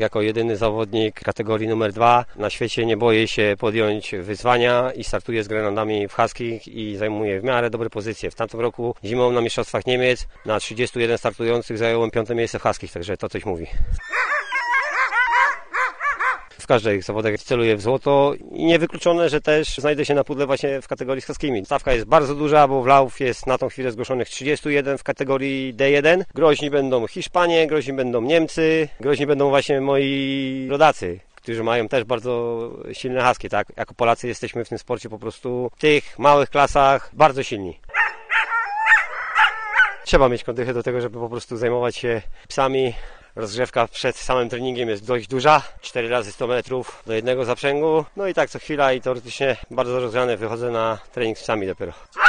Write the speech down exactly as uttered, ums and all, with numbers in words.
Jako jedyny zawodnik kategorii numer dwa na świecie nie boję się podjąć wyzwania i startuję z Grenlandami w Huskich i zajmuję w miarę dobre pozycje. W tamtym roku zimą na Mistrzostwach Niemiec na trzydziestu jeden startujących zająłem piąte miejsce w Huskich, także to coś mówi. W każdej zawodach celuję w złoto i niewykluczone, że też znajdę się na pudle właśnie w kategorii z Huskimi. Stawka jest bardzo duża, bo w Lauf jest na tą chwilę zgłoszonych trzydziestu jeden w kategorii D jeden. Groźni będą Hiszpanie, groźni będą Niemcy, groźni będą właśnie moi rodacy, którzy mają też bardzo silne husky, tak? Jako Polacy jesteśmy w tym sporcie po prostu w tych małych klasach bardzo silni. Trzeba mieć kondychę do tego, żeby po prostu zajmować się psami. Rozgrzewka przed samym treningiem jest dość duża, cztery razy sto metrów do jednego zaprzęgu. No i tak co chwila i teoretycznie bardzo rozgrzany wychodzę na trening z psami dopiero.